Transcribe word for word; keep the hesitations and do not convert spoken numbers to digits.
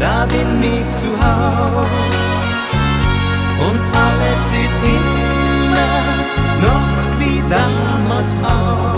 da bin ich zu Haus. Und alles sieht immer noch wie damals aus.